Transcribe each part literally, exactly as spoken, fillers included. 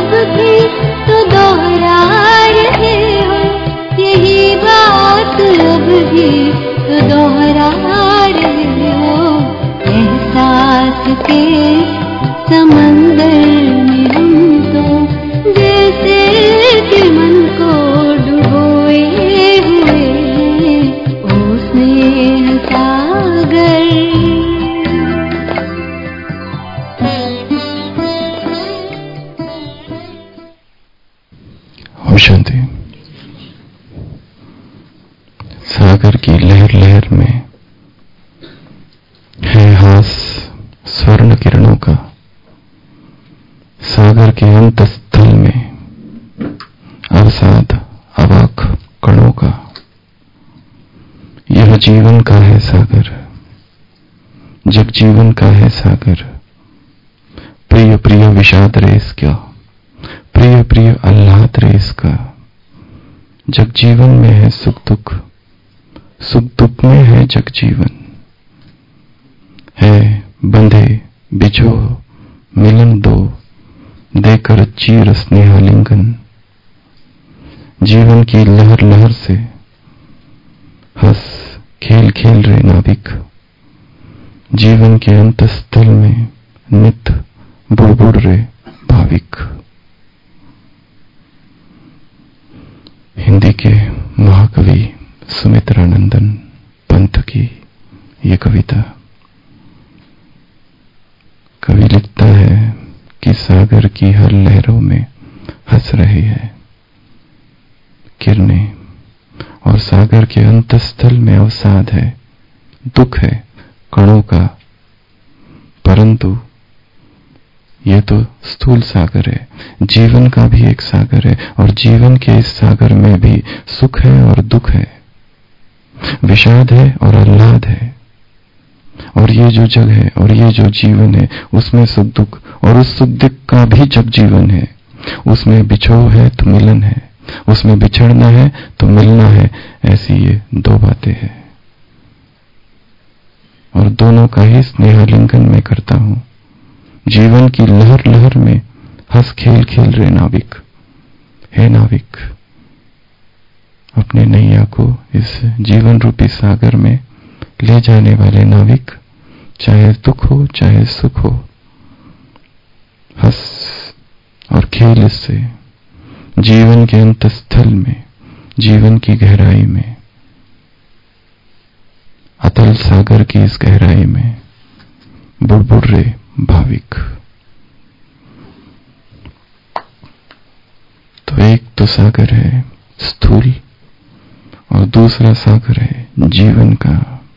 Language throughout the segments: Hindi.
अब भी तो दोहरा रहे हो, यही बात अब भी तो दोहरा रहे हो। एहसास के समंदर में हम तो जैसे कि मन को डुबोए हुए ओ स्नेह सागर। शांति। सागर की लहर लहर में है हास स्वर्ण किरणों का, सागर के अंत स्थल में अवसाद अवाक कणों का। यह जीवन का है सागर, जग जीवन का है सागर। प्रिय प्रिय विषाद रेस क्या, प्रिय प्रिय आह्लाद रेस का। जग जीवन में है सुख दुख, सुख दुख में है जग जीवन। है बंधे बिछो मिलन दो, देकर चीर स्नेहालिंगन। जीवन की लहर लहर से हंस खेल खेल रे नाविक। जीवन के अंत स्थल में नित बुड़ बुड़ रे भाविक। हिंदी के महाकवि सुमित्रानंदन पंत की ये कविता। कवि लिखता है कि सागर की हर लहरों में हंस रही है किरणें, और सागर के अंतस्थल में अवसाद है, दुख है कणों का। परंतु यह तो स्थूल सागर है, जीवन का भी एक सागर है, और जीवन के इस सागर में भी सुख है और दुख है, विषाद है और आह्लाद है। और ये जो जग है और ये जो जीवन है उसमें सुख दुख, और उस सुख दुख का भी जब जीवन है, उसमें बिछोह है तो मिलन है, उसमें बिछड़ना है तो मिलना है। ऐसी ये दो बातें हैं, और दोनों का ही स्नेहालिंगन मैं करता हूं। जीवन की लहर लहर में हंस खेल खेल रे नाविक। हे नाविक, अपने नैया को इस जीवन रूपी सागर में ले जाने वाले नाविक, चाहे दुख हो चाहे सुख हो, हंस और खेल इससे। जीवन के अंतस्थल में, जीवन की गहराई में, अतल सागर की इस गहराई में बुड़बुड़ रे भाविक। तो एक तो सागर है स्थूल और दूसरा सागर है जीवन का।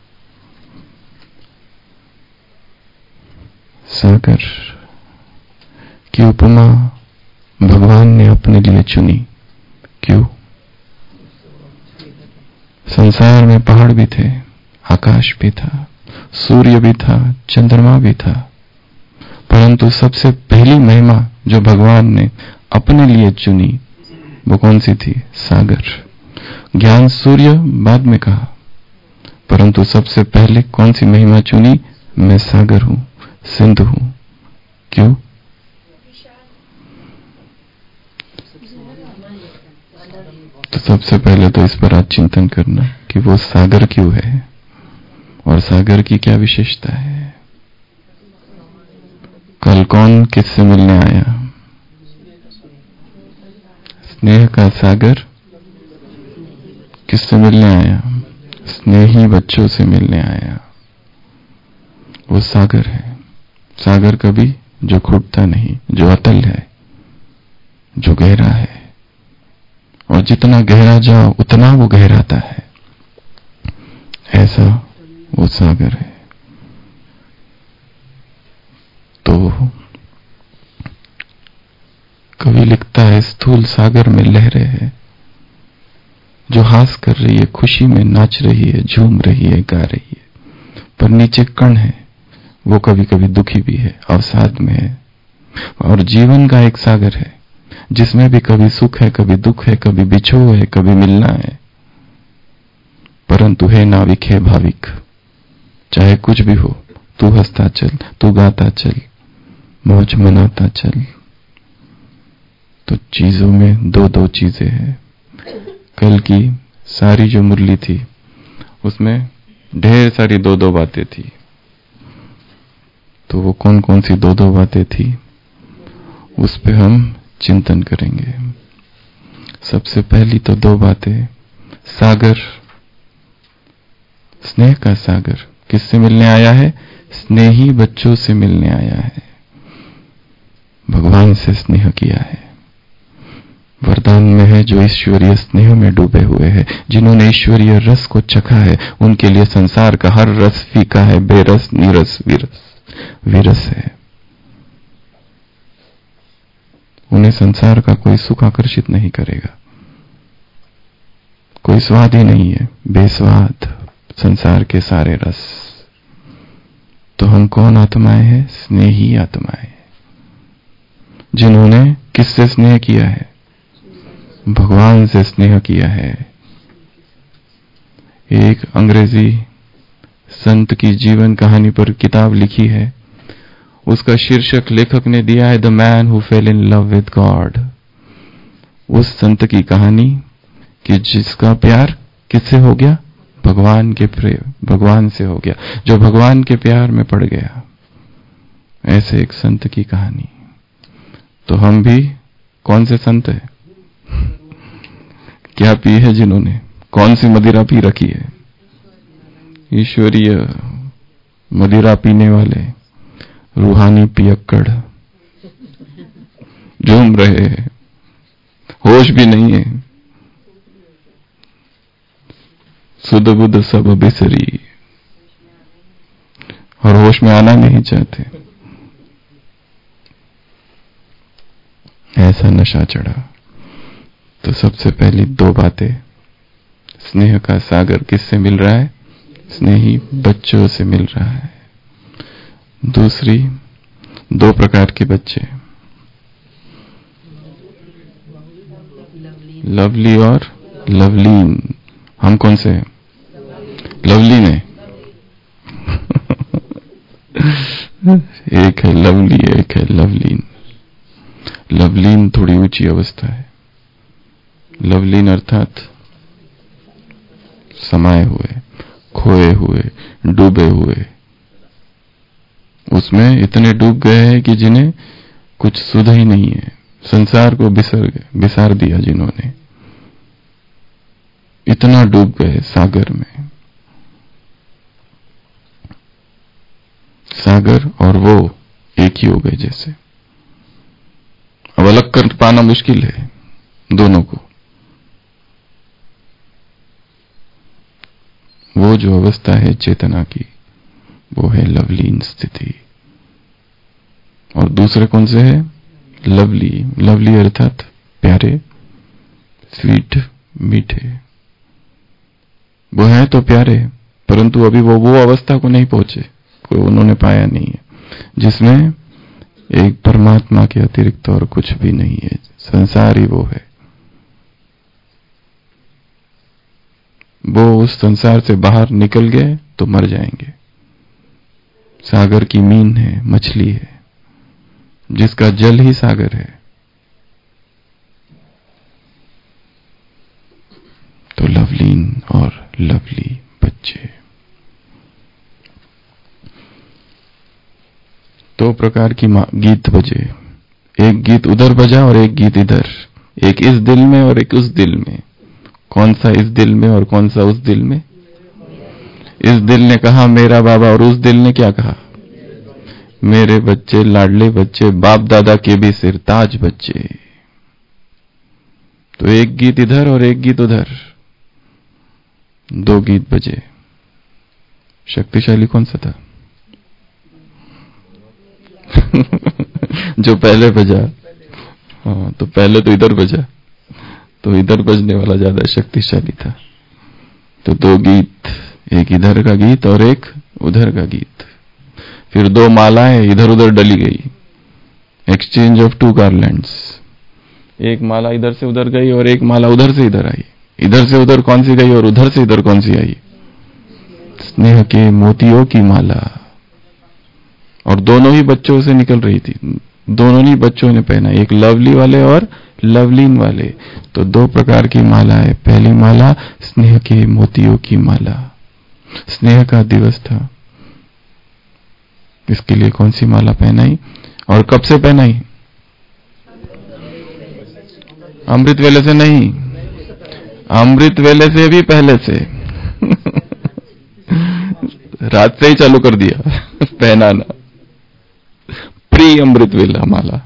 सागर की उपमा भगवान ने अपने लिए चुनी। क्यों? संसार में पहाड़ भी थे, आकाश भी था, सूर्य भी था, चंद्रमा भी था, परंतु सबसे पहली महिमा जो भगवान ने अपने लिए चुनी वो कौन सी थी? सागर। ज्ञान सूर्य बाद में कहा, परंतु सबसे पहले कौन सी महिमा चुनी? मैं सागर हूं, सिंधु हूं। क्यों? तो सबसे पहले तो इस पर आज चिंतन करना कि वो सागर क्यों है और सागर की क्या विशेषता है। कल कौन किससे मिलने आया? स्नेह का सागर किससे मिलने आया? स्नेही बच्चों से मिलने आया। वो सागर है। सागर कभी जो घुटता नहीं, जो अतल है, जो गहरा है, और जितना गहरा जाओ उतना वो गहराता है, ऐसा वो सागर है। तो कवि लिखता है स्थूल सागर में लहरें हैं जो हास कर रही है, खुशी में नाच रही है, झूम रही है, गा रही है, पर नीचे कण है, वो कभी कभी दुखी भी है, अवसाद में है। और जीवन का एक सागर है जिसमें भी कभी सुख है, कभी दुख है, कभी बिछोह है, कभी मिलना है। परंतु हे नाविक, हे भाविक, चाहे कुछ भी हो, तू हंसता चल, तू गाता चल, मौज मनाता चल। चीजों में दो दो चीजें हैं। कल की सारी जो मुरली थी उसमें ढेर सारी दो दो बातें थी। तो वो कौन कौन सी दो दो बातें थी उस पे हम चिंतन करेंगे। सबसे पहली तो दो बातें, सागर, स्नेह का सागर किससे मिलने आया है? स्नेही बच्चों से मिलने आया है, भगवान से स्नेह किया है। वरदान में है जो ईश्वरीय स्नेह में डूबे हुए हैं, जिन्होंने ईश्वरीय रस को चखा है, उनके लिए संसार का हर रस फीका है, बेरस, नीरस, विरस विरस है। उन्हें संसार का कोई सुख आकर्षित नहीं करेगा, कोई स्वाद ही नहीं है, बेस्वाद संसार के सारे रस। तो हम कौन आत्माएं हैं? स्नेही आत्माएं, जिन्होंने किससे स्नेह किया है? भगवान से स्नेह किया है। एक अंग्रेजी संत की जीवन कहानी पर किताब लिखी है, उसका शीर्षक लेखक ने दिया है the man who fell in love with God. उस संत की कहानी कि जिसका प्यार किससे हो गया? भगवान के प्रेम, भगवान से हो गया, जो भगवान के प्यार में पड़ गया। ऐसे एक संत की कहानी। तो हम भी कौन से संत हैं? क्या पी है जिन्होंने? कौन सी मदिरा पी रखी है? ईश्वरीय मदिरा पीने वाले रूहानी पियक्कड़ झूम रहे हैं, होश भी नहीं है, सुध बुध सब बिसरी, और होश में आना नहीं चाहते। ऐसा नशा चढ़ा। तो सबसे पहली दो बातें, स्नेह का सागर किससे मिल रहा है? स्नेही बच्चों से मिल रहा है। दूसरी, दो प्रकार के बच्चे, लवली और लवलीन। हम कौन से हैं? लवलीन है। एक है लवली, एक है लवलीन। लवलीन थोड़ी ऊंची अवस्था है। लवलीन अर्थात समाये हुए, खोए हुए, डूबे हुए, उसमें इतने डूब गए हैं कि जिन्हें कुछ सुध ही नहीं है, संसार को बिसर गए, बिसार दिया जिन्होंने, इतना डूब गए सागर में। सागर और वो एक ही हो गए जैसे। अब अलग कर पाना मुश्किल है दोनों को। वो जो अवस्था है चेतना की, वो है लवलीन स्थिति। और दूसरे कौन से है? लवली। लवली अर्थात प्यारे, स्वीट, मीठे। वो हैं तो प्यारे, परंतु अभी वो वो अवस्था को नहीं पहुंचे, कोई उन्होंने पाया नहीं है, जिसमें एक परमात्मा के अतिरिक्त और कुछ भी नहीं है। संसार ही वो है। वो उस संसार से बाहर निकल गए तो मर जाएंगे। सागर की मीन है, मछली है, जिसका जल ही सागर है। तो लवलीन और लवली बच्चे। दो प्रकार की गीत बजे, एक गीत उधर बजा और एक गीत इधर, एक इस दिल में और एक उस दिल में। कौन सा इस दिल में और कौन सा उस दिल में? इस दिल ने कहा मेरा बाबा, और उस दिल ने क्या कहा? मेरे बच्चे, लाडले बच्चे, बाप दादा के भी सिरताज बच्चे। तो एक गीत इधर और एक गीत उधर, दो गीत बजे। शक्तिशाली कौन सा था? जो पहले बजा। हाँ, तो पहले तो इधर बजा, तो इधर बजने वाला ज्यादा शक्तिशाली था। तो दो गीत, एक इधर का गीत और एक उधर का गीत। फिर दो मालाएं इधर उधर डली गई, एक्सचेंज ऑफ टू गार्लैंड्स। एक माला इधर से उधर गई और एक माला उधर से इधर आई। इधर से उधर कौन सी गई और उधर से इधर कौन सी आई? स्नेह के मोतियों की माला। और दोनों ही बच्चों से निकल रही थी, दोनों ही बच्चों ने पहना, एक लवली वाले और लवलीन वाले। तो दो प्रकार की माला है। पहली माला स्नेह के मोतियों की माला, स्नेह का दिवस था, इसके लिए कौन सी माला पहनाई और कब से पहनाई? अमृत वेले से नहीं, अमृत वेले से भी पहले से रात से ही चालू कर दिया पहनाना, प्री अमृत वेला माला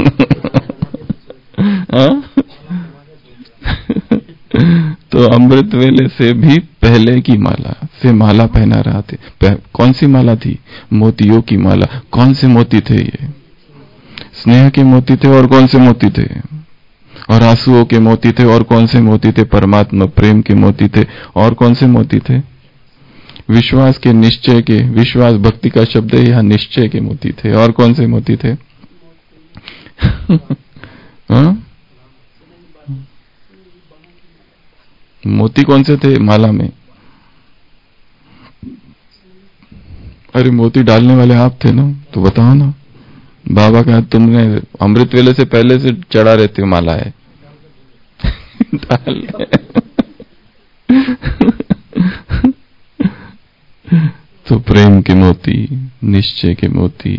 तो अमृत वेले से भी पहले की माला से माला पहना रहा थे। कौन सी माला थी? मोतियों की माला। कौन से मोती थे ये? स्नेह के मोती थे। और कौन से मोती थे? और आंसुओं के मोती थे। और कौन से मोती थे? परमात्मा प्रेम के मोती थे। और कौन से मोती थे? विश्वास के, निश्चय के, विश्वास भक्ति का शब्द है यहाँ, निश्चय के मोती थे। और कौन से मोती थे? हाँ? मोती कौन से थे माला में? अरे मोती डालने वाले आप थे ना, तो बताओ ना। बाबा का तुमने अमृत वेले से पहले से चढ़ा रहते हो माला है डाल तो प्रेम के मोती, निश्चय के मोती,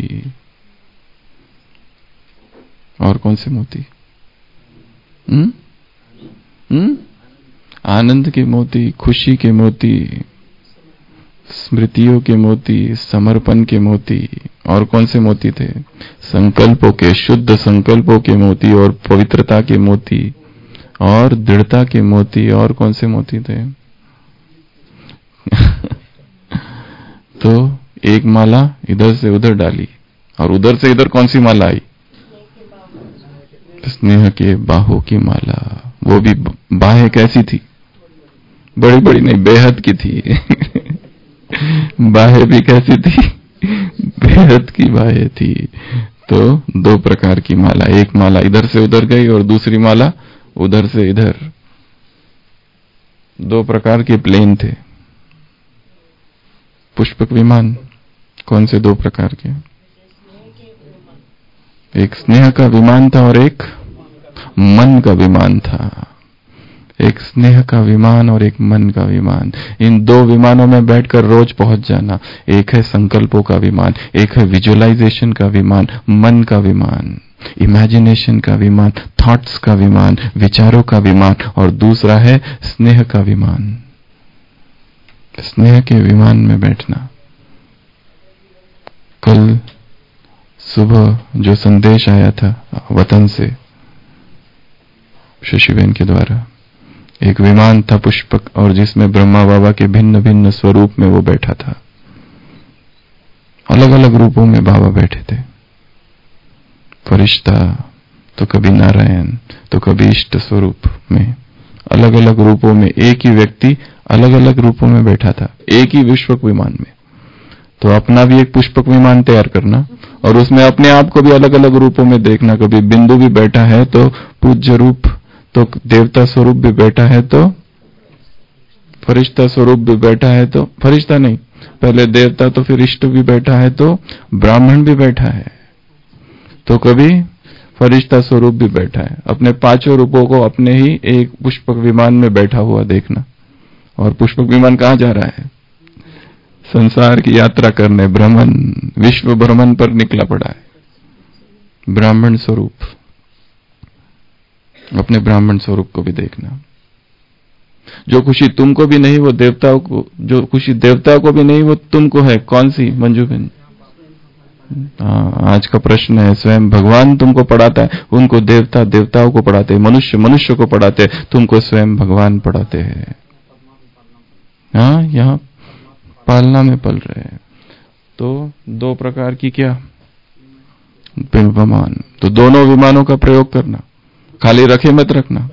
और कौन से मोती? हम्म हम्म आनंद के मोती, खुशी के मोती, स्मृतियों के मोती, समर्पण के मोती। और कौन से मोती थे? संकल्पों के, शुद्ध संकल्पों के मोती, और पवित्रता के मोती, और दृढ़ता के मोती। और कौन से मोती थे? तो एक माला इधर से उधर डाली, और उधर से इधर कौन सी माला आई? स्नेह के बाहों की माला। वो भी बाहें कैसी थी? बड़ी बड़ी नहीं, बेहद की थी बाहें भी कैसी थी? बेहद की बाहें थी। तो दो प्रकार की माला, एक माला इधर से उधर गई और दूसरी माला उधर से इधर। दो प्रकार के प्लेन थे। पुष्पक विमान कौन से दो प्रकार के? एक स्नेह का विमान था और एक मन का विमान था। एक स्नेह का विमान और एक मन का विमान। इन दो विमानों में बैठकर रोज पहुंच जाना। एक है संकल्पों का विमान, एक है विजुअलाइजेशन का विमान, मन का विमान, इमेजिनेशन का विमान, थॉट्स का विमान, विचारों का विमान, और दूसरा है स्नेह का विमान। स्नेह के विमान में बैठना। कल सुबह जो संदेश आया था वतन से शशिबेन के द्वारा, एक विमान था पुष्पक, और जिसमें ब्रह्मा बाबा के भिन्न भिन्न स्वरूप में वो बैठा था। अलग अलग रूपों में बाबा बैठे थे। फरिश्ता, तो कभी नारायण, तो कभी इष्ट स्वरूप में, अलग अलग रूपों में एक ही व्यक्ति अलग अलग रूपों में बैठा था, एक ही पुष्पक विमान में। तो अपना भी एक पुष्पक विमान तैयार करना और उसमें अपने आप को भी अलग अलग रूपों में देखना। कभी बिंदु भी बैठा है तो पूज्य रूप, तो देवता स्वरूप भी बैठा है, तो फरिश्ता स्वरूप भी बैठा है, तो फरिश्ता नहीं, पहले देवता, तो फिर इष्ट भी बैठा है, तो ब्राह्मण भी बैठा है, तो कभी फरिश्ता स्वरूप भी बैठा है। अपने पांचों रूपों को अपने ही एक पुष्पक विमान में बैठा हुआ देखना। और पुष्पक विमान कहाँ जा रहा है? संसार की यात्रा करने, भ्रमण, विश्व भ्रमण पर निकला पड़ा है। ब्राह्मण स्वरूप, अपने ब्राह्मण स्वरूप को भी देखना। जो खुशी तुमको भी नहीं वो देवताओं को, जो खुशी देवताओं को भी नहीं वो तुमको है। कौन सी मंजू बहन? आज का प्रश्न है, स्वयं भगवान तुमको पढ़ाता है, उनको देवता देवताओं को पढ़ाते हैं, मनुष्य मनुष्य को पढ़ाते हैं, तुमको स्वयं भगवान पढ़ाते हैं। हाँ, यहाँ पालना में पल रहे हैं। तो दो प्रकार की क्या विमान, तो दोनों विमानों का प्रयोग करना, खाली रखे मत रखना।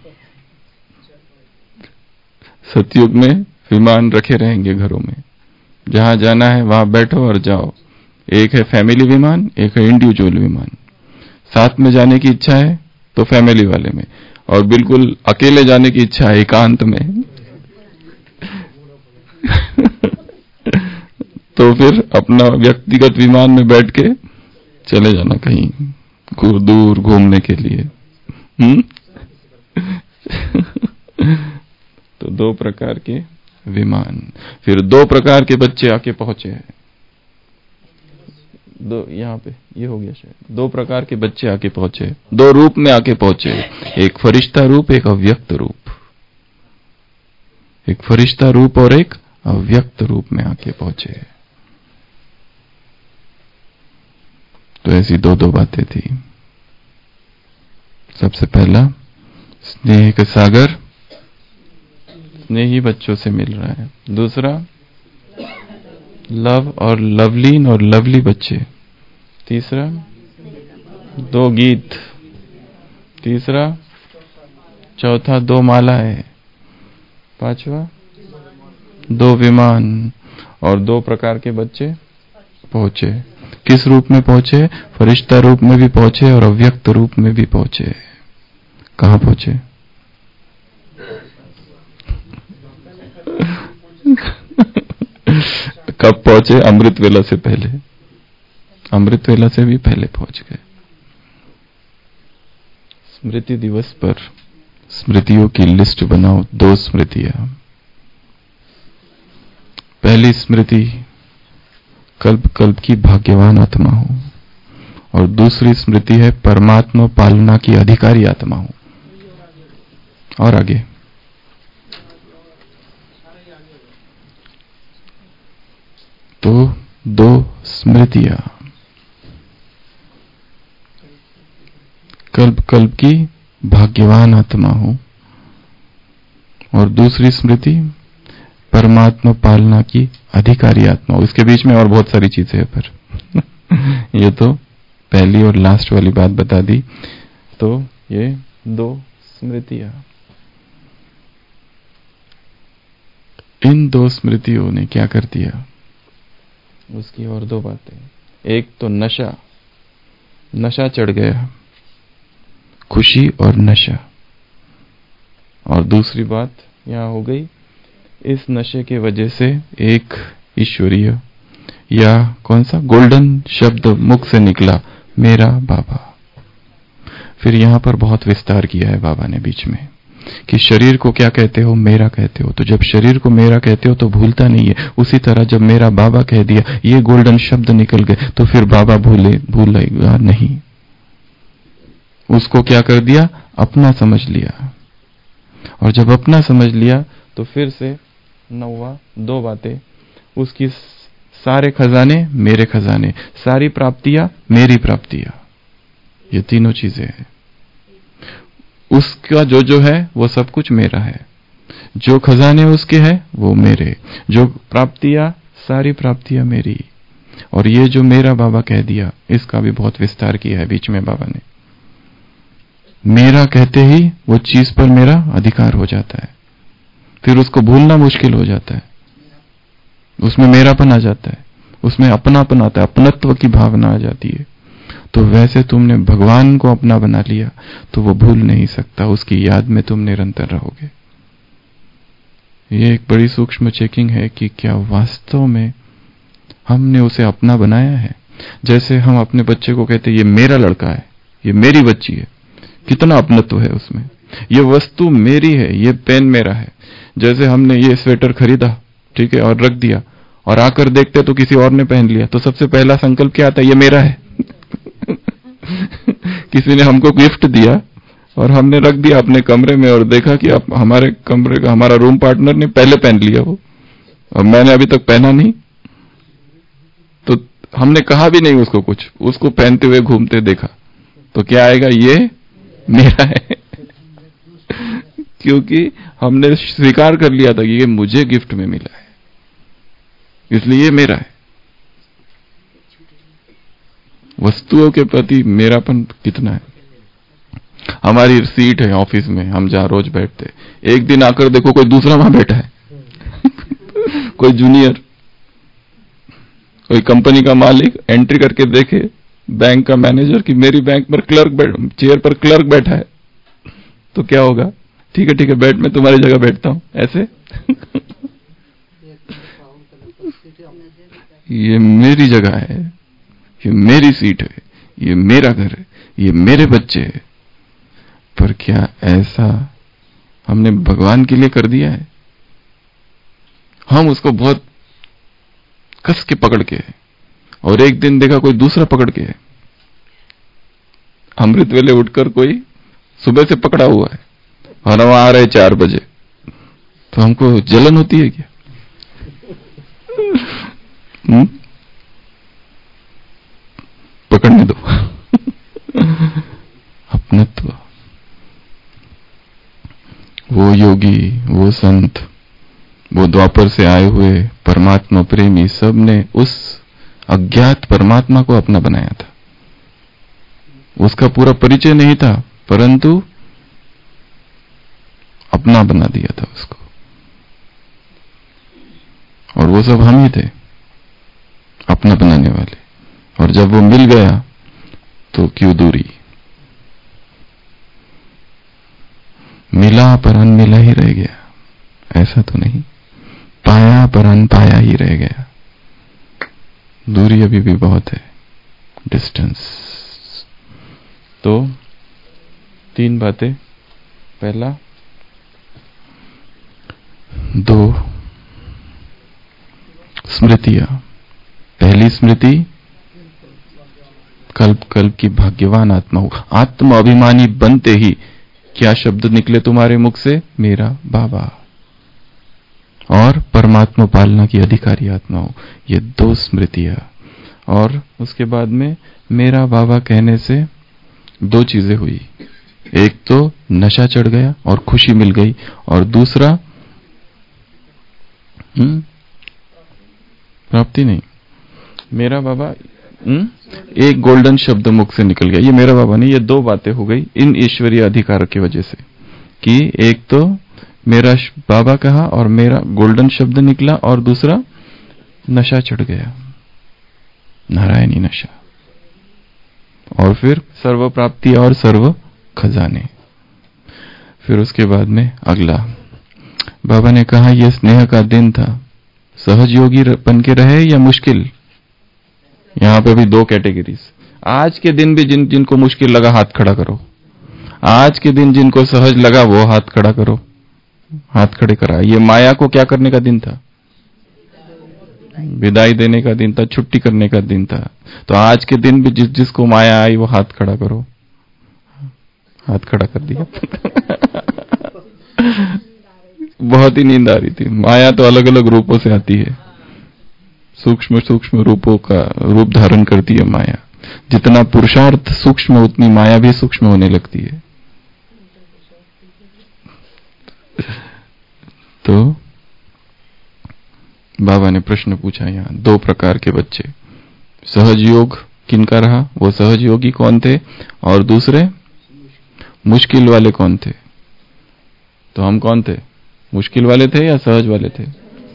सतयुग में विमान रखे रहेंगे घरों में, जहां जाना है वहां बैठो और जाओ। एक है फैमिली विमान, एक है इंडिविजुअल विमान। साथ में जाने की इच्छा है तो फैमिली वाले में, और बिल्कुल अकेले जाने की इच्छा है एकांत में तो फिर अपना व्यक्तिगत विमान में बैठ के चले जाना कहीं दूर घूमने के लिए। हम्म तो दो प्रकार के विमान, फिर दो प्रकार के बच्चे आके पहुंचे हैं। दो यहाँ पे ये हो गया शायद, दो प्रकार के बच्चे आके पहुंचे, दो रूप में आके पहुंचे, एक फरिश्ता रूप, एक अव्यक्त रूप। एक फरिश्ता रूप और एक अव्यक्त रूप में आके पहुंचे। तो ऐसी दो दो बातें थी। सबसे पहला स्नेह का सागर स्नेही बच्चों से मिल रहा है। दूसरा लव और लवलीन और लवली बच्चे। तीसरा दो गीत। तीसरा चौथा दो मालाएं। पांचवा दो विमान और दो प्रकार के बच्चे पहुंचे। किस रूप में पहुंचे? फरिश्ता रूप में भी पहुंचे और अव्यक्त रूप में भी पहुंचे। कहां पहुंचे? कब पहुंचे? अमृत वेला से पहले। अमृत वेला से भी पहले पहुंच गए। स्मृति दिवस पर स्मृतियों की लिस्ट बनाओ। दो स्मृतियां। पहली स्मृति कल्प कल्प की भाग्यवान आत्मा हो, और दूसरी स्मृति है परमात्मा पालना की अधिकारी आत्मा हो। और आगे तो दो स्मृतियां। कल्प कल्प की भाग्यवान आत्मा हो, और दूसरी स्मृति परमात्मा पालना की अधिकारी आत्मा हो। इसके बीच में और बहुत सारी चीजें हैं, पर ये तो पहली और लास्ट वाली बात बता दी। तो ये दो स्मृतियां, इन दो स्मृतियों ने क्या कर दिया, उसकी और दो बातें। एक तो नशा, नशा चढ़ गया, खुशी और नशा। और दूसरी बात यहां हो गई, इस नशे के वजह से एक ईश्वरीय या कौन सा गोल्डन शब्द मुख से निकला, मेरा बाबा। फिर यहां पर बहुत विस्तार किया है बाबा ने बीच में कि शरीर को क्या कहते हो? मेरा कहते हो। तो जब शरीर को मेरा कहते हो तो भूलता नहीं है। उसी तरह जब मेरा बाबा कह दिया, ये गोल्डन शब्द निकल गए, तो फिर बाबा भूले भूलेगा नहीं। उसको क्या कर दिया? अपना समझ लिया। और जब अपना समझ लिया तो फिर से नौवा दो बातें, उसकी सारे खजाने मेरे खजाने, सारी प्राप्तियां मेरी प्राप्तियां। ये तीनों चीजें हैं। उसका जो जो है वो सब कुछ मेरा है, जो खजाने उसके हैं वो मेरे, जो प्राप्तियां सारी प्राप्तियां मेरी। और ये जो मेरा बाबा कह दिया, इसका भी बहुत विस्तार किया है बीच में बाबा ने। मेरा कहते ही वो चीज पर मेरा अधिकार हो जाता है, फिर उसको भूलना मुश्किल हो जाता है। उसमें मेरापन आ जाता है, उसमें अपनापन आता है, अपनत्व की भावना आ जाती है। तो वैसे तुमने भगवान को अपना बना लिया तो वो भूल नहीं सकता, उसकी याद में तुम निरंतर रहोगे। ये एक बड़ी सूक्ष्म चेकिंग है कि क्या वास्तव में हमने उसे अपना बनाया है। जैसे हम अपने बच्चे को कहते हैं ये मेरा लड़का है, ये मेरी बच्ची है, कितना अपनत्व है उसमें। ये वस्तु मेरी है, ये पेन मेरा है। जैसे हमने ये स्वेटर खरीदा, ठीक है, और रख दिया, और आकर देखते तो किसी और ने पहन लिया, तो सबसे पहला संकल्प क्या आता है? ये मेरा है। किसी ने हमको गिफ्ट दिया और हमने रख दिया अपने कमरे में, और देखा कि आप हमारे कमरे का हमारा रूम पार्टनर ने पहले पहन लिया वो, और मैंने अभी तक पहना नहीं। तो हमने कहा भी नहीं उसको कुछ, उसको पहनते हुए घूमते देखा, तो क्या आएगा? ये मेरा है। क्योंकि हमने स्वीकार कर लिया था कि ये मुझे गिफ्ट में मिला है, इसलिए ये मेरा है। वस्तुओं के प्रति मेरापन कितना है। हमारी सीट है ऑफिस में, हम जहां रोज बैठते, एक दिन आकर देखो कोई दूसरा वहां बैठा है। कोई जूनियर, कोई कंपनी का मालिक एंट्री करके देखे, बैंक का मैनेजर, कि मेरी बैंक पर क्लर्क चेयर पर क्लर्क बैठा है, तो क्या होगा? ठीक है ठीक है, बैठ, मैं तुम्हारी जगह बैठता हूं, ऐसे। ये मेरी जगह है, ये मेरी सीट है, ये मेरा घर है, ये मेरे बच्चे हैं। पर क्या ऐसा हमने भगवान के लिए कर दिया है? हम उसको बहुत कस के पकड़ के, और एक दिन देखा कोई दूसरा पकड़ के, अमृत वेले उठकर कोई सुबह से पकड़ा हुआ है और हम आ रहे चार बजे, तो हमको जलन होती है क्या? हुँ? पकड़ने दो। अपनत्व। वो योगी, वो संत, वो द्वापर से आए हुए परमात्मा प्रेमी, सब ने उस अज्ञात परमात्मा को अपना बनाया था। उसका पूरा परिचय नहीं था, परंतु अपना बना दिया था उसको। और वो सब हम ही थे, अपना बनाने वाले। और जब वो मिल गया तो क्यों दूरी? मिला पर अनमिला ही रह गया, ऐसा तो नहीं। पाया पर अनपाया ही रह गया। दूरी अभी भी बहुत है, डिस्टेंस। तो तीन बातें। पहला, दो स्मृतियां। पहली स्मृति, कल्प कल्प की भाग्यवान आत्मा हो। आत्म अभिमानी बनते ही क्या शब्द निकले तुम्हारे मुख से? मेरा बाबा। और परमात्मा पालना की अधिकारी आत्मा हो। ये दो स्मृतियां। और उसके बाद में मेरा बाबा कहने से दो चीजें हुई। एक तो नशा चढ़ गया और खुशी मिल गई, और दूसरा हम्म प्राप्ति नहीं। मेरा बाबा, हम्म एक गोल्डन शब्द मुख से निकल गया, ये मेरा बाबा नहीं। ये दो बातें हो गई इन ईश्वरीय अधिकार की वजह से, कि एक तो मेरा बाबा कहा और मेरा गोल्डन शब्द निकला, और दूसरा नशा चढ़ गया, नारायणी नशा। और फिर सर्व प्राप्ति और सर्व खजाने। फिर उसके बाद में अगला, बाबा ने कहा यह स्नेह का दिन था। सहज योगी बन के रहे या मुश्किल? यहां पे भी दो कैटेगरीज। आज के दिन भी जिन जिनको मुश्किल लगा हाथ खड़ा करो। आज के दिन जिनको सहज लगा वो हाथ खड़ा करो। हाथ खड़े करा। ये माया को क्या करने का दिन था? विदाई देने का दिन था, छुट्टी करने का दिन था। तो आज के दिन भी जिस जिसको माया आई वो हाथ खड़ा करो। हाथ खड़ा कर दिया। बहुत ही नींद आ रही थी। माया तो अलग अलग रूपों से आती है, सूक्ष्म सूक्ष्म रूपों का रूप धारण करती है माया। जितना पुरुषार्थ सूक्ष्म उतनी माया भी सूक्ष्म होने लगती है। तो बाबा ने प्रश्न पूछा, यहां दो प्रकार के बच्चे। सहज योग किनका रहा? वो सहज योगी कौन थे? और दूसरे मुश्किल वाले कौन थे? तो हम कौन थे? मुश्किल वाले थे या सहज वाले थे?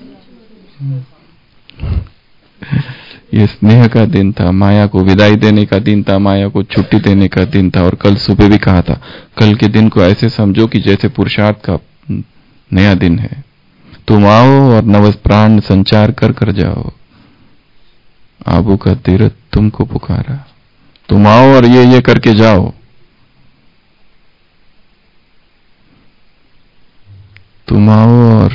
ये स्नेह का दिन था, माया को विदाई देने का दिन था, माया को छुट्टी देने का दिन था। और कल सुबह भी कहा था, कल के दिन को ऐसे समझो कि जैसे पुरुषार्थ का नया दिन है। तुम आओ और नव प्राण संचार कर कर जाओ। आबू का तीरथ तुमको पुकारा। तुम आओ और ये ये करके जाओ। तुम आओ और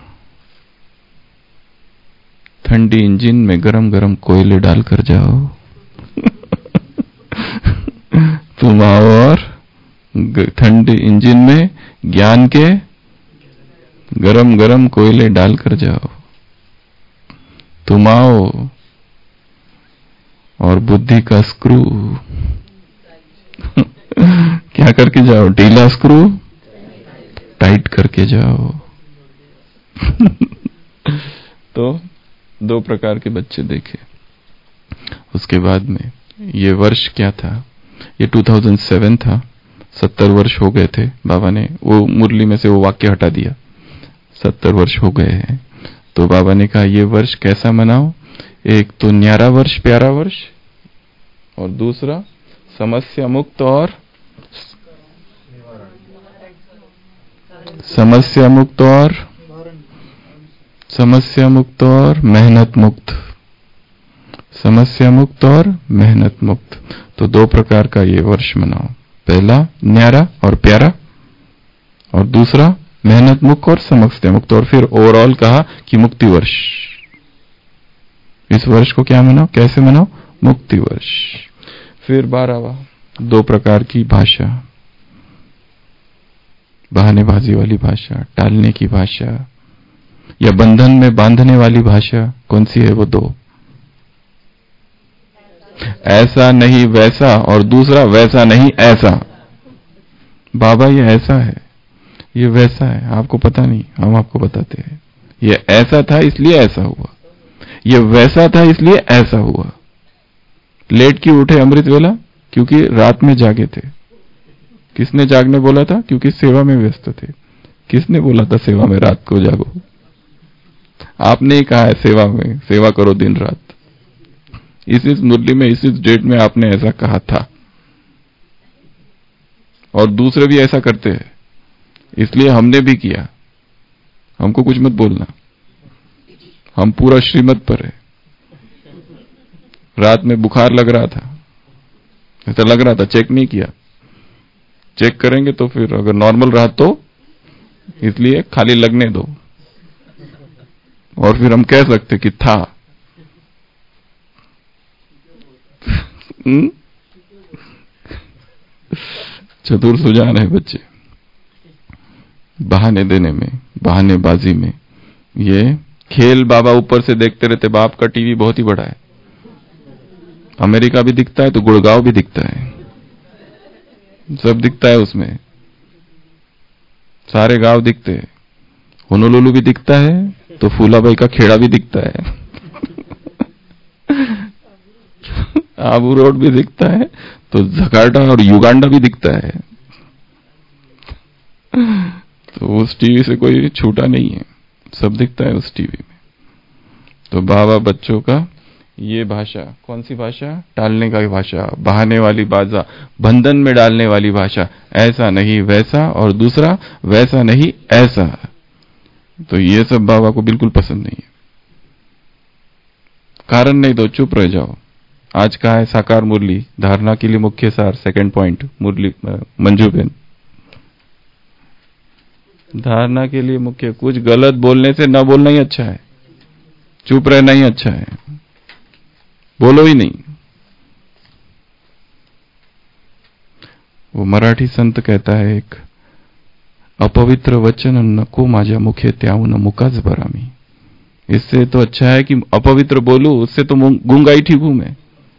ठंडी इंजन में गरम गरम कोयले डालकर जाओ। तुम आओ और ठंडी इंजन में ज्ञान के गरम गरम कोयले डालकर जाओ। तुम आओ और बुद्धि का स्क्रू क्या करके जाओ? ढीला स्क्रू टाइट करके जाओ। तो दो प्रकार के बच्चे देखे। उसके बाद में ये वर्ष क्या था? ये दो हज़ार सात था। सत्तर वर्ष हो गए थे। बाबा ने वो मुरली में से वो वाक्य हटा दिया, सत्तर वर्ष हो गए हैं। तो बाबा ने कहा ये वर्ष कैसा मनाओ? एक तो न्यारा वर्ष, प्यारा वर्ष, और दूसरा समस्या मुक्त और समस्या मुक्त और समस्या मुक्त और मेहनत मुक्त। समस्या मुक्त और मेहनत मुक्त। तो दो प्रकार का ये वर्ष मनाओ। पहला न्यारा और प्यारा, और दूसरा मेहनत मुक्त और समस्या मुक्त, और फिर ओवरऑल कहा कि मुक्ति वर्ष। इस वर्ष को क्या मनाओ, कैसे मनाओ, मुक्ति वर्ष। फिर बारहवा, दो प्रकार की भाषा, बहानेबाजी वाली भाषा, टालने की भाषा, या बंधन में बांधने वाली भाषा। कौन सी है वो? दो, ऐसा नहीं वैसा, और दूसरा वैसा नहीं ऐसा। बाबा ये ऐसा है, ये वैसा है, आपको पता नहीं, हम आपको बताते हैं। ये ऐसा था इसलिए ऐसा हुआ, ये वैसा था इसलिए ऐसा हुआ। लेट क्यों उठे अमृत वेला? क्योंकि रात में जागे थे। किसने जागने बोला था? क्योंकि सेवा में व्यस्त थे। किसने बोला था सेवा में रात को जागो? आपने ही कहा है सेवा में, सेवा करो दिन रात। इस इस मुरली में, इस इस डेट में आपने ऐसा कहा था, और दूसरे भी ऐसा करते हैं, इसलिए हमने भी किया। हमको कुछ मत बोलना, हम पूरा श्रीमत पर है। रात में बुखार लग रहा था, ऐसा लग रहा था, चेक नहीं किया। चेक करेंगे तो फिर अगर नॉर्मल रहा तो, इसलिए खाली लगने दो, और फिर हम कह सकते कि था। चतुर सुजान है बच्चे, बहाने देने में, बहानेबाजी में। ये खेल बाबा ऊपर से देखते रहते। बाप का टीवी बहुत ही बड़ा है, अमेरिका भी दिखता है तो गुड़गांव भी दिखता है, सब दिखता है उसमें, सारे गांव दिखते हैं। होनोलुलु भी दिखता है तो फूलाबाई का खेड़ा भी दिखता है, आबू रोड भी दिखता है तो जकार्ता और युगांडा भी दिखता है। तो उस टीवी से कोई छूटा नहीं है, सब दिखता है उस टीवी में। तो बाबा बच्चों का ये भाषा, कौन सी भाषा? टालने का भाषा, बहाने वाली भाषा, बंधन में डालने वाली भाषा। ऐसा नहीं वैसा, और दूसरा वैसा नहीं ऐसा। तो ये सब बाबा को बिल्कुल पसंद नहीं है। कारण नहीं तो चुप रह जाओ। आज का है साकार मुरली, धारणा के लिए मुख्य सार, सेकंड पॉइंट, मुरली मंजू बेन। धारणा के लिए मुख्य, कुछ गलत बोलने से न बोलना ही अच्छा है, चुप रहना ही अच्छा है, बोलो ही नहीं। वो मराठी संत कहता है एक, अपवित्र वचन नको माझ्या मुखे त्याहून मुकाच भरामी। इससे तो अच्छा है कि अपवित्र बोलूं, उससे तो गूंगा ही ठीक हूं मैं।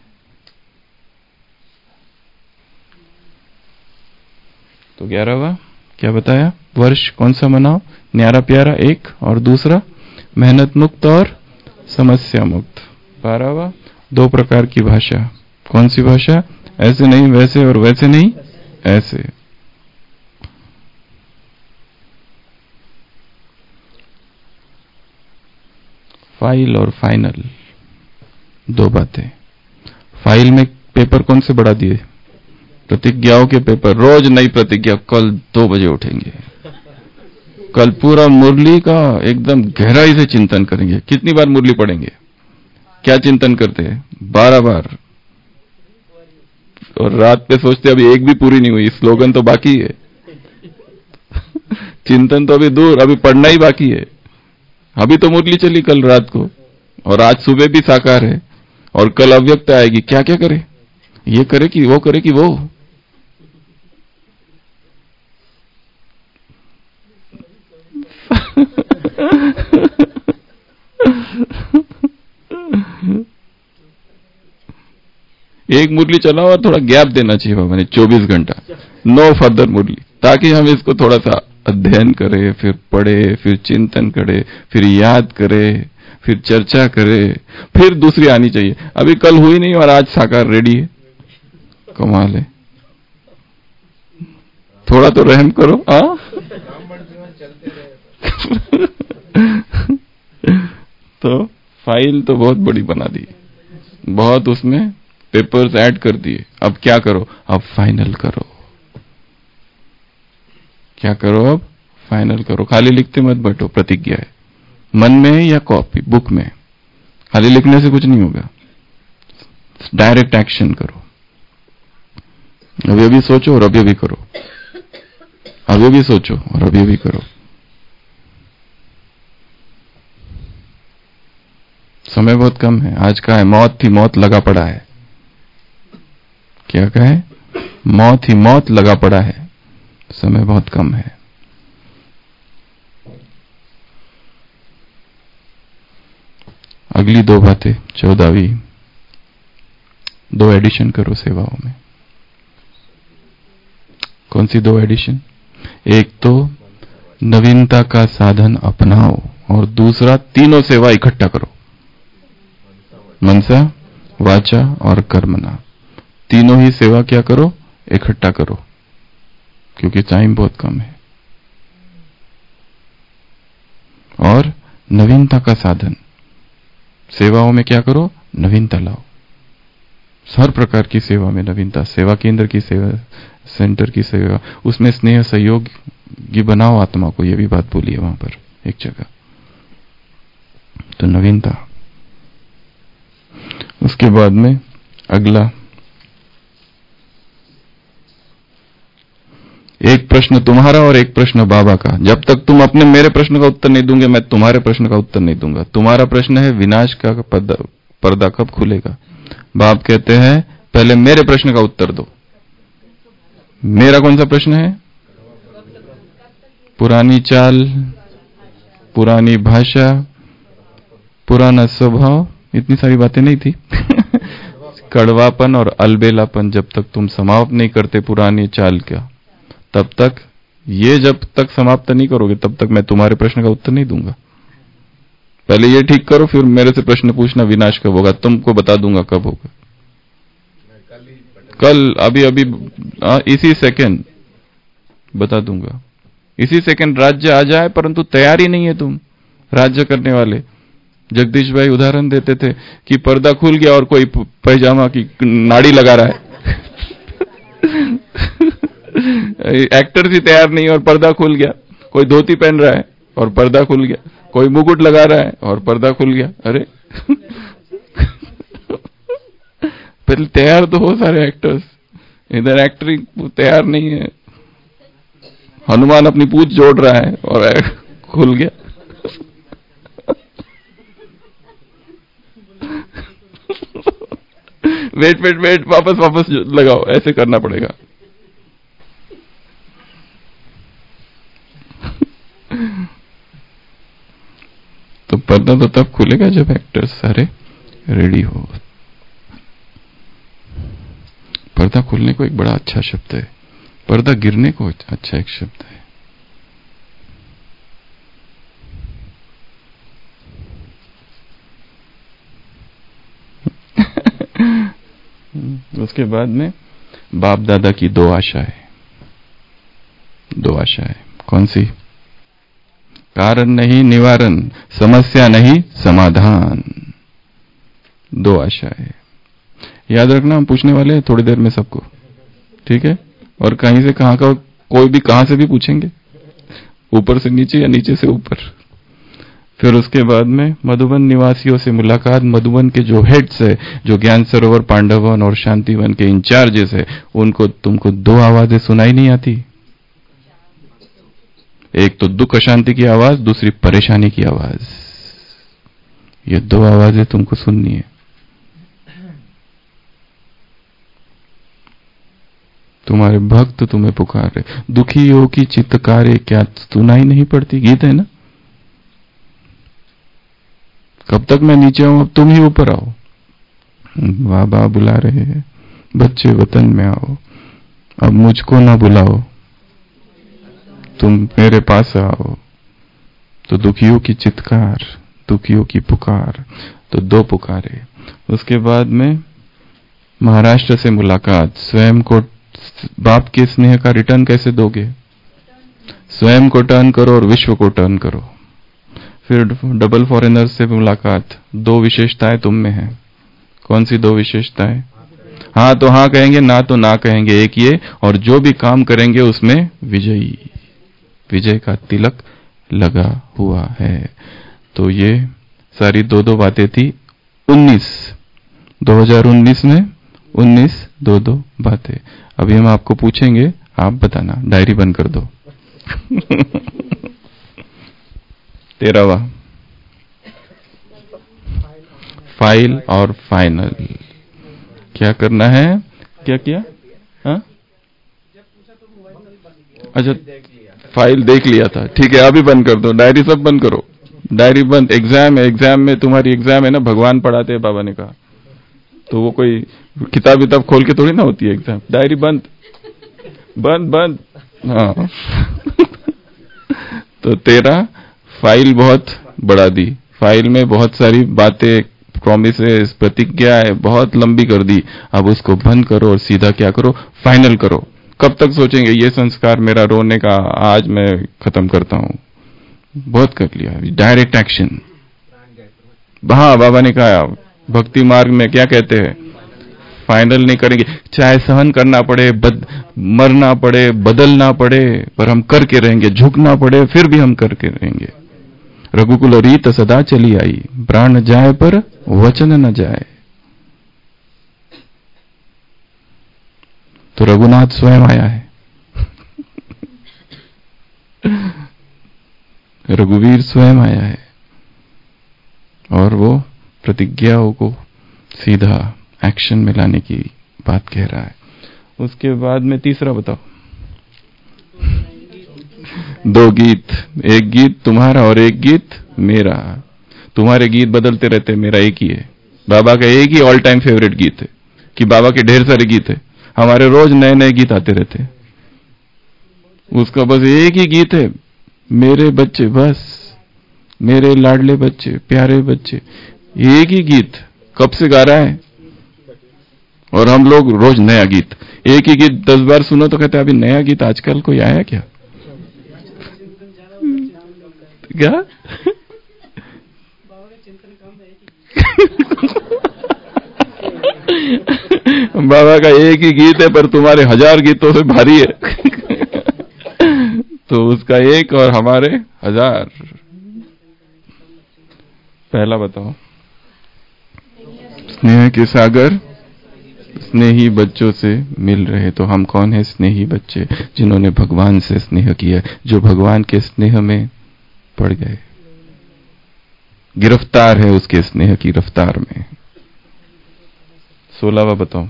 तो ग्यारहवा क्या बताया? वर्ष कौन सा मनाओ? न्यारा प्यारा एक, और दूसरा मेहनत मुक्त और समस्या मुक्त। बारहवा दो प्रकार की भाषा। कौन सी भाषा? ऐसे नहीं वैसे, और वैसे नहीं ऐसे। फाइल और फाइनल, दो बातें। फाइल में पेपर कौन से बढ़ा दिए? प्रतिज्ञाओं के पेपर, रोज नई प्रतिज्ञा। कल दो बजे उठेंगे, कल पूरा मुरली का एकदम गहराई से चिंतन करेंगे। कितनी बार मुरली पढ़ेंगे? क्या चिंतन करते हैं? बारह बार। और रात पे सोचते अभी एक भी पूरी नहीं हुई, स्लोगन तो बाकी है, चिंतन तो अभी दूर, अभी पढ़ना ही बाकी है। अभी तो मुरली चली कल रात को, और आज सुबह भी साकार है, और कल अव्यक्त आएगी। क्या क्या करे? ये करे कि वो करे कि वो। एक मुरली चलाओ और थोड़ा गैप देना चाहिए बाबा ने, चौबीस घंटा नो फर्दर मुरली, ताकि हम इसको थोड़ा सा अध्ययन करें, फिर पढ़े, फिर चिंतन करे, फिर याद करे, फिर चर्चा करे, फिर दूसरी आनी चाहिए। अभी कल हुई नहीं और आज साकार रेडी है, कमाल है। थोड़ा तो रहम करो। आ? तो फाइल तो बहुत बड़ी बना दी, बहुत उसमें पेपर्स ऐड कर दिए। अब क्या करो? अब फाइनल करो। क्या करो? अब फाइनल करो। खाली लिखते मत बैठो, प्रतिज्ञा है। मन में या कॉपी बुक में, खाली लिखने से कुछ नहीं होगा, डायरेक्ट एक्शन करो। अभी अभी सोचो और अभी अभी करो, अभी अभी सोचो और अभी अभी करो। समय बहुत कम है। आज का है मौत ही मौत लगा पड़ा है। क्या कहे? मौत ही मौत लगा पड़ा है, समय बहुत कम है। अगली दो बातें, चौदहवीं, दो एडिशन करो सेवाओं में। कौन सी दो एडिशन? एक तो नवीनता का साधन अपनाओ और दूसरा तीनों सेवा इकट्ठा करो, मनसा, वाचा और कर्मणा। तीनों ही सेवा क्या करो? इकट्ठा करो, क्योंकि टाइम बहुत कम है। और नवीनता का साधन, सेवाओं में क्या करो? नवीनता लाओ। हर प्रकार की सेवा में नवीनता, सेवा केंद्र की सेवा, सेंटर की सेवा, उसमें स्नेह सहयोगी बनाओ आत्मा को। ये भी बात बोली है वहां पर एक जगह। तो नवीनता। उसके बाद में अगला, एक प्रश्न तुम्हारा और एक प्रश्न बाबा का। जब तक तुम अपने मेरे प्रश्न का उत्तर नहीं दूंगे, मैं तुम्हारे प्रश्न का उत्तर नहीं दूंगा। तुम्हारा प्रश्न है विनाश का पर्दा कब खुलेगा। बाप कहते हैं पहले मेरे प्रश्न का उत्तर दो। मेरा कौन सा प्रश्न है? पुरानी चाल, पुरानी भाषा, पुराना स्वभाव, इतनी सारी बातें नहीं थी। कड़वापन और अलबेलापन जब तक तुम समाप्त नहीं करते पुरानी चाल का, तब तक, ये जब तक समाप्त नहीं करोगे तब तक मैं तुम्हारे प्रश्न का उत्तर नहीं दूंगा। पहले ये ठीक करो, फिर मेरे से प्रश्न पूछना विनाश कब होगा, तुमको बता दूंगा कब होगा। कल, अभी अभी आ, इसी सेकंड बता दूंगा। इसी सेकंड राज्य आ जाए, परंतु तैयारी नहीं है तुम राज्य करने वाले। जगदीश भाई उदाहरण देते थे कि पर्दा खुल गया और कोई पैजामा की नाड़ी लगा रहा है। एक्टर ही तैयार नहीं और पर्दा खुल गया। कोई धोती पहन रहा है और पर्दा खुल गया। कोई मुकुट लगा रहा है और पर्दा खुल गया। अरे पहले तैयार तो हो सारे एक्टर्स, इधर एक्टरिंग तैयार नहीं है। हनुमान अपनी पूंछ जोड़ रहा है और खुल गया। वेट वेट वेट वापस वापस लगाओ, ऐसे करना पड़ेगा। तो पर्दा तो तब खुलेगा जब एक्टर्स सारे रेडी हो। पर्दा खुलने को एक बड़ा अच्छा शब्द है, पर्दा गिरने को अच्छा एक शब्द है। उसके बाद में बाप दादा की दो आशाएं, दो आशाएं। कौन सी? कारण नहीं निवारण, समस्या नहीं समाधान। दो आशाएं याद रखना, हम पूछने वाले हैं थोड़ी देर में सबको, ठीक है? और कहीं से कहां का, कोई भी कहां से भी पूछेंगे, ऊपर से नीचे या नीचे से ऊपर। फिर उसके बाद में मधुबन निवासियों से मुलाकात। मधुबन के जो हेड्स है, जो ज्ञान सरोवर, पांडवन और शांतिवन के इंचार्जेस है, उनको तुमको दो आवाजें सुनाई नहीं आती। एक तो दुख अशांति की आवाज, दूसरी परेशानी की आवाज। ये दो आवाजें तुमको सुननी है। तुम्हारे भक्त तुम्हें पुकारे, दुखियों की चित्कारे, क्या सुनाई नहीं पड़ती? गीत है ना। कब तक मैं नीचे हूं, अब तुम ही ऊपर आओ। बाबा बुला रहे हैं, बच्चे वतन में आओ, अब मुझको ना बुलाओ, तुम मेरे पास आओ। तो दुखियों की चित्कार, दुखियों की पुकार, तो दो पुकारे। उसके बाद में महाराष्ट्र से मुलाकात। स्वयं को बाप के स्नेह का रिटर्न कैसे दोगे? स्वयं को टर्न करो और विश्व को टर्न करो। फिर डबल फॉरेनर से मुलाकात। दो विशेषताएं तुम में हैं। कौन सी दो विशेषताएं? हाँ तो हाँ कहेंगे, ना तो ना कहेंगे। एक ये, और जो भी काम करेंगे उसमें विजयी, विजय का तिलक लगा हुआ है। तो ये सारी दो दो बातें थी। उन्नीस दो हजार उन्नीस में उन्नीस दो दो बातें। अभी हम आपको पूछेंगे, आप बताना, डायरी बंद कर दो। तेरहवा, फाइल और फाइनल। क्या करना है? क्या किया? हाँ, अच्छा, फाइल देख लिया था, ठीक है, अभी बंद कर दो, डायरी सब बंद करो, डायरी बंद। एग्जाम है, एग्जाम में तुम्हारी एग्जाम है ना, भगवान पढ़ाते हैं, बाबा ने कहा, तो वो कोई किताब विताब खोल के थोड़ी ना होती है एग्जाम। डायरी बंद, बंद बंद। हाँ। तो तेरा फाइल बहुत बढ़ा दी, फाइल में बहुत सारी बातें, प्रॉमिसेस, प्रतिज्ञा है, बहुत लंबी कर दी। अब उसको बंद करो और सीधा क्या करो? फाइनल करो। कब तक सोचेंगे ये संस्कार मेरा रोने का, आज मैं खत्म करता हूं, बहुत कर लिया, डायरेक्ट एक्शन। हाँ, बाबा ने कहा भक्ति मार्ग में क्या कहते हैं, फाइनल नहीं करेंगे, चाहे सहन करना पड़े, बद, मरना पड़े, बदलना पड़े, पर हम करके रहेंगे, झुकना पड़े फिर भी हम करके रहेंगे। रघुकुल रीत सदा चली आई, प्राण जाए पर वचन न जाए। तो रघुनाथ स्वयं आया है, रघुवीर स्वयं आया है, और वो प्रतिज्ञाओं को सीधा एक्शन में लाने की बात कह रहा है। उसके बाद में तीसरा बताओ। दो गीत, एक गीत तुम्हारा और एक गीत मेरा। तुम्हारे गीत बदलते रहते, मेरा एक ही है। बाबा का एक ही ऑल टाइम फेवरेट गीत है, कि बाबा के ढेर सारे गीत है, हमारे रोज नए नए गीत आते रहते हैं, उसका बस एक ही गीत है, मेरे बच्चे, बस मेरे लाडले बच्चे, प्यारे बच्चे, एक ही गीत कब से गा रहा है। और हम लोग रोज नया गीत, एक ही गीत दस बार सुनो तो कहते हैं अभी नया गीत आजकल कोई आया क्या? क्या? बाबा का एक ही गीत है, पर तुम्हारे हजार गीतों से भारी है। तो उसका एक और हमारे हजार। पहला बताओ। स्नेह के सागर स्नेही बच्चों से मिल रहे। तो हम कौन है? स्नेही बच्चे, जिन्होंने भगवान से स्नेह किया, जो भगवान के स्नेह में पड़ गए, गिरफ्तार है उसके स्नेह की रफ्तार में। सोलहवा बताओ।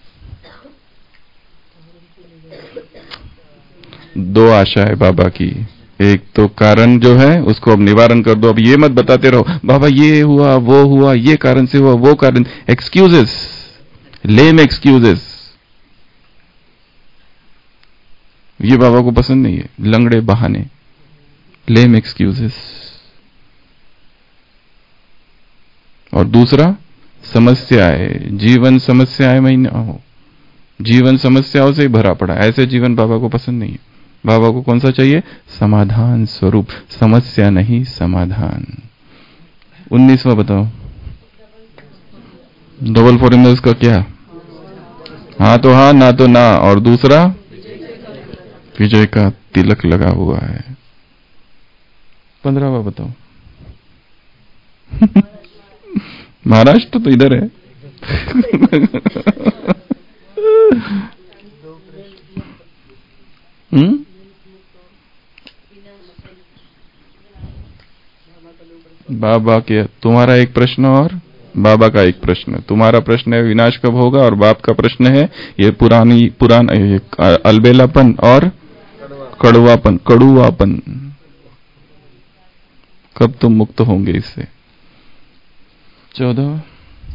दो आशा है बाबा की, एक तो कारण जो है उसको अब निवारण कर दो। अब ये मत बताते रहो बाबा ये हुआ वो हुआ, ये कारण से हुआ वो कारण, एक्सक्यूजेस, लेम एक्सक्यूजेस, ये बाबा को पसंद नहीं है, लंगड़े बहाने, लेम एक्सक्यूजेस। और दूसरा समस्याएं, जीवन समस्याएं में ना हो, जीवन समस्याओं से ही भरा पड़ा, ऐसे जीवन बाबा को पसंद नहीं है। बाबा को कौन सा चाहिए? समाधान स्वरूप, समस्या नहीं समाधान। उन्नीसवा बताओ। डबल फॉरेनर्स का क्या? हाँ तो हाँ, ना तो ना। और दूसरा विजय का तिलक लगा हुआ है। पंद्रहवा बताओ। महाराष्ट्र तो इधर है। हम्म बाबा के, तुम्हारा एक प्रश्न और बाबा का एक प्रश्न। तुम्हारा प्रश्न है विनाश कब होगा, और बाप का प्रश्न है ये पुरानी पुरान अलबेलापन और कड़वापन, कड़ुआपन, कब तुम मुक्त होंगे इससे। चौदह।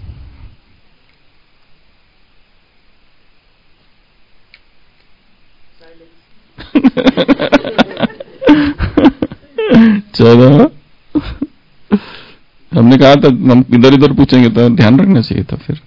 चौदह। हमने कहा था हम इधर इधर पूछेंगे तो ध्यान रखना चाहिए था फिर।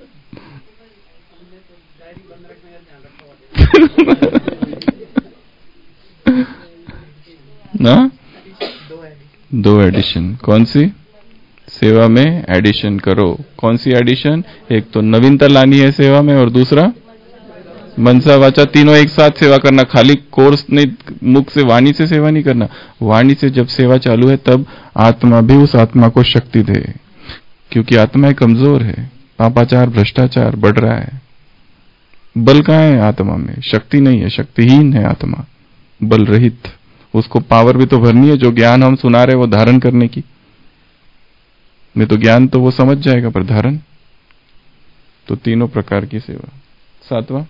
ना दो एडिशन। कौन सी? सेवा में एडिशन करो। कौन सी एडिशन? एक तो नवीनता लानी है सेवा में, और दूसरा मनसा वाचा तीनों एक साथ सेवा करना। खाली कोर्स नहीं, मुख से वाणी से सेवा नहीं करना। वाणी से जब सेवा चालू है तब आत्मा भी उस आत्मा को शक्ति दे, क्योंकि आत्मा कमजोर है, पापाचार भ्रष्टाचार बढ़ रहा है, बल कहाँ है आत्मा में? शक्ति नहीं है, शक्तिहीन है आत्मा, बल रहित। उसको पावर भी तो भरनी है, जो ज्ञान हम सुना रहे वो धारण करने की। नहीं तो ज्ञान तो वो समझ जाएगा, पर धारण। तो तीनों प्रकार की सेवा। सातवां,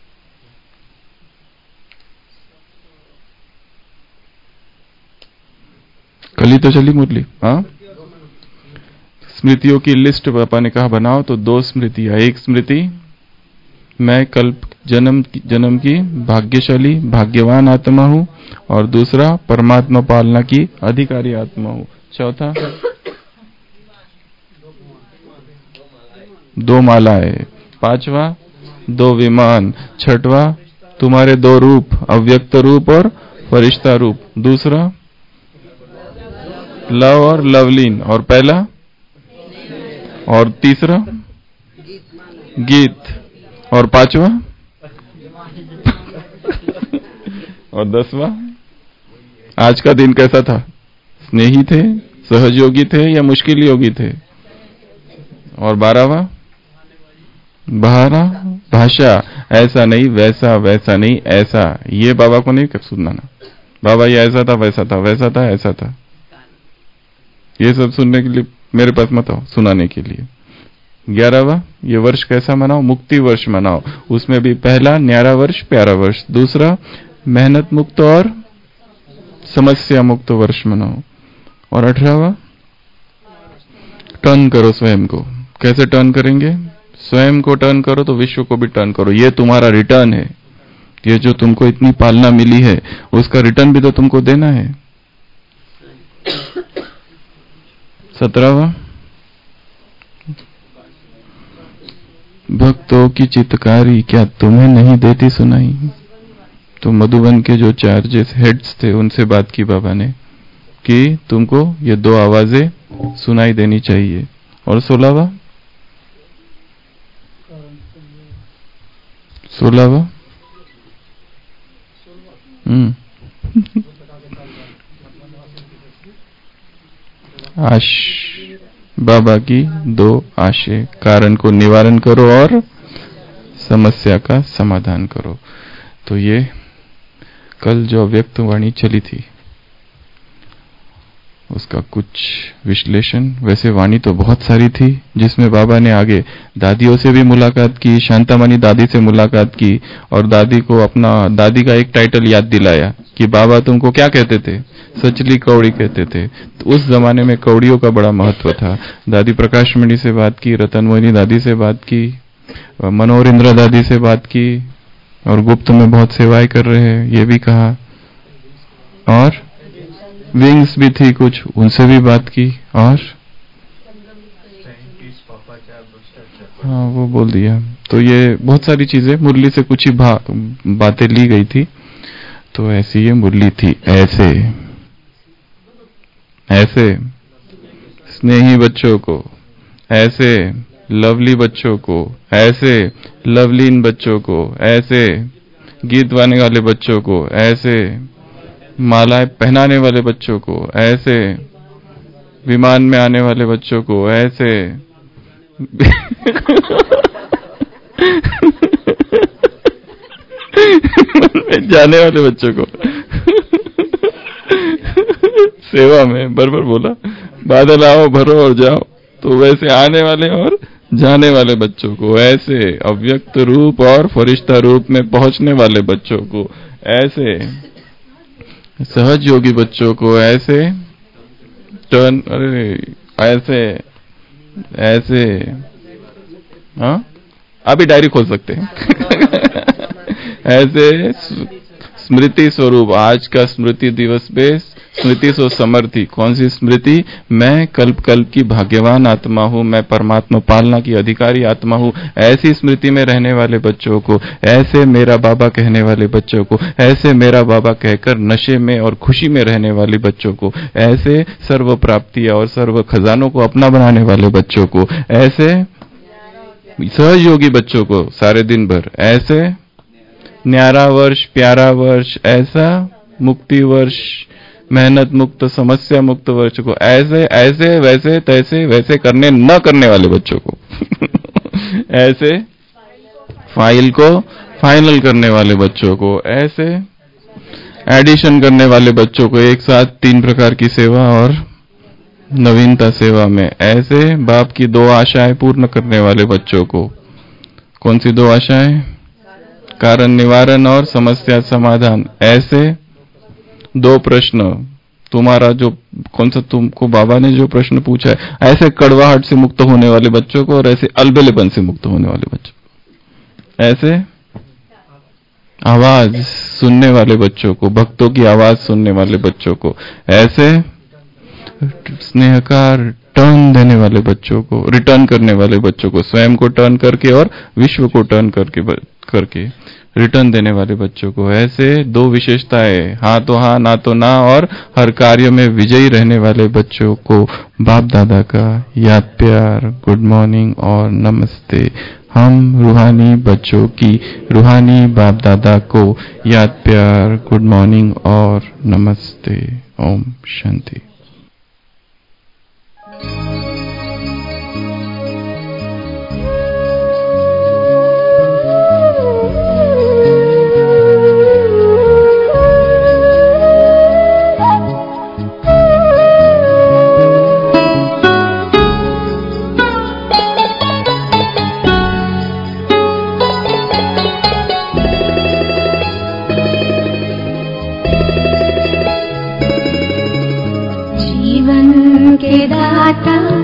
कल ही तो चली मुरली। हाँ, स्मृतियों की लिस्ट पापा ने कहा बनाओ, तो दो स्मृतियां। एक स्मृति मैं कल्प जन्म जन्म की भाग्यशाली भाग्यवान आत्मा हूं, और दूसरा परमात्मा पालना की अधिकारी आत्मा हूं। चौथा दो मालाएं। पांचवा दो विमान। छठवा तुम्हारे दो रूप, अव्यक्त रूप और फरिश्ता रूप। दूसरा लव और लवलीन। और पहला और तीसरा गीत। और पांचवा और दसवां। आज का दिन कैसा था? स्नेही थे, सहयोगी थे या मुश्किल योगी थे? और बारहवा बारह भाषा, ऐसा नहीं वैसा, वैसा नहीं ऐसा। ये बाबा को नहीं सुनना ना, बाबा ये ऐसा था वैसा था, वैसा था ऐसा था, ये सब सुनने के लिए मेरे पास मत आओ, सुनाने के लिए। ग्यारहवा ये वर्ष कैसा मनाओ? मुक्ति वर्ष मनाओ। उसमें भी पहला न्यारा वर्ष, प्यारा वर्ष। दूसरा मेहनत मुक्त और समस्या मुक्त वर्ष मनाओ। और अठारहवा टर्न करो स्वयं को। कैसे टर्न करेंगे? स्वयं को टर्न करो तो विश्व को भी टर्न करो। ये तुम्हारा रिटर्न है। ये जो तुमको इतनी पालना मिली है उसका रिटर्न भी तो तुमको देना है। सत्रहवा भक्तों की चित्कारी क्या तुम्हें नहीं देती सुनाई? तो मधुबन के जो चार्जेस हेड्स थे उनसे बात की बाबा ने कि तुमको ये दो आवाजें सुनाई देनी चाहिए। और सोलहवा सोलहवा हम्म आश बाबा की दो आशे, कारण को निवारण करो और समस्या का समाधान करो। तो ये कल जो अव्यक्त वाणी चली थी उसका कुछ विश्लेषण। वैसे वाणी तो बहुत सारी थी जिसमें बाबा ने आगे दादियों से भी मुलाकात की, शांतामणि दादी से मुलाकात की, और दादी को अपना दादी का एक टाइटल याद दिलाया कि बाबा तुमको क्या कहते थे? सचली कौड़ी कहते थे। तो उस जमाने में कौड़ियों का बड़ा महत्व था। दादी प्रकाशमणि से बात की, रतन मोहिनी दादी से बात की, मनोहर इंद्रा दादी से बात की, और गुप्त में बहुत सेवाएं कर रहे हैं ये भी कहा। और विंग्स भी थी कुछ, उनसे भी बात की। और हाँ वो बोल दिया। तो ये बहुत सारी चीजें मुरली से कुछ ही बातें ली गई थी। तो ऐसी ये मुरली थी। ऐसे ऐसे स्नेही बच्चों को, ऐसे लवली बच्चों को, ऐसे लवलीन बच्चों को, ऐसे गीत गाने वाले बच्चों को, ऐसे मालाएं पहनाने वाले बच्चों को, ऐसे विमान में आने वाले बच्चों को, ऐसे में जाने वाले बच्चों को, सेवा में बरबर बोला, बादल आओ भरो और जाओ। तो वैसे आने वाले और जाने वाले बच्चों को, ऐसे अव्यक्त रूप और फरिश्ता रूप में पहुंचने वाले बच्चों को, ऐसे सहज योगी बच्चों को, ऐसे टर्न अरे ऐसे ऐसे हाँ अभी डायरी खोल सकते हैं। ऐसे स्मृति स्वरूप। आज का स्मृति दिवस पे स्मृति सो समर्थी। कौन सी स्मृति? मैं कल्प कल्प की भाग्यवान आत्मा हूँ, मैं परमात्मा पालना की अधिकारी आत्मा हूँ। ऐसी स्मृति में रहने वाले बच्चों को, ऐसे मेरा बाबा कहने वाले बच्चों को, ऐसे मेरा बाबा कहकर नशे में और खुशी में रहने वाले बच्चों को, ऐसे सर्व प्राप्तियां और सर्व खजानों को अपना बनाने वाले बच्चों को, ऐसे सहयोगी बच्चों को सारे दिन भर, ऐसे न्यारा वर्ष, प्यारा वर्ष, ऐसा मुक्ति वर्ष, मेहनत मुक्त, समस्या मुक्त वर्ष को, ऐसे ऐसे वैसे तैसे वैसे करने न करने वाले बच्चों को, ऐसे फाइल को फाइनल करने वाले बच्चों को, ऐसे एडिशन करने वाले बच्चों को, एक साथ तीन प्रकार की सेवा और नवीनता सेवा में, ऐसे बाप की दो आशाएं पूर्ण करने वाले बच्चों को। कौन सी दो आशाएं? कारण निवारण और समस्या समाधान। ऐसे दो प्रश्न, तुम्हारा जो कौन सा, तुमको बाबा ने जो प्रश्न पूछा है, ऐसे कड़वाहट से मुक्त होने वाले बच्चों को और ऐसे अलबेलेपन से मुक्त होने वाले बच्चों, ऐसे आवाज सुनने वाले बच्चों को, भक्तों की आवाज सुनने वाले बच्चों को, ऐसे स्नेह का टर्न देने वाले बच्चों को, रिटर्न करने वाले बच्चों को, स्वयं को टर्न करके और विश्व को टर्न करके करके रिटर्न देने वाले बच्चों को। ऐसे दो विशेषताएं, हाँ तो हाँ ना तो ना, और हर कार्य में विजयी रहने वाले बच्चों को बाप दादा का याद प्यार, गुड मॉर्निंग और नमस्ते। हम रूहानी बच्चों की रूहानी बाप दादा को याद प्यार, गुड मॉर्निंग और नमस्ते। ओम शांति। के दाता